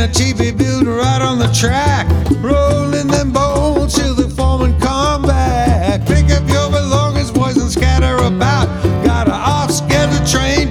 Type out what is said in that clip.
a TV building right on the track, rolling them